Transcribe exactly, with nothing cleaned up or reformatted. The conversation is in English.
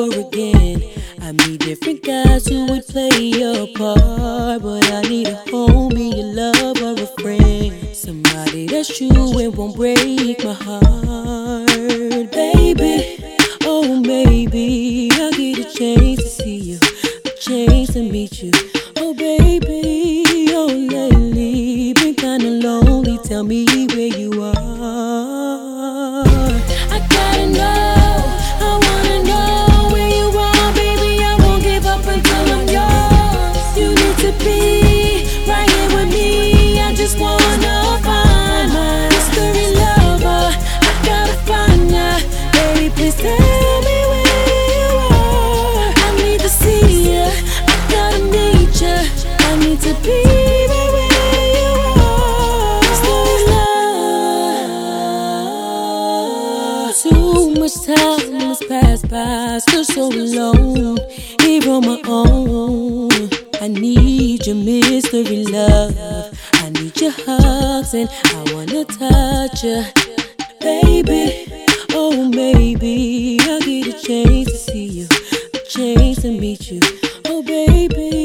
over again. I meet different guys who would play your part, but I need a homie, a lover, a friend, somebody that's true and won't break my heart. Baby, oh maybe I'll get a chance to see you, a chance to meet you. Oh baby, oh lately been kinda lonely. Tell me where you are. I gotta know, I wanna know where you are, baby. I won't give up until I'm yours. You need to be right here with me. I just wanna find my mystery lover. I gotta find ya, baby. Please tell me where you are. I need to see ya, I gotta meet ya. I need to be right where you are. Mystery love. Too much time has passed by, still so alone, here on my own. I need your mystery love. I need your hugs and I wanna touch you, baby. Oh maybe I'll get a chance to see you, a chance to meet you. Oh baby.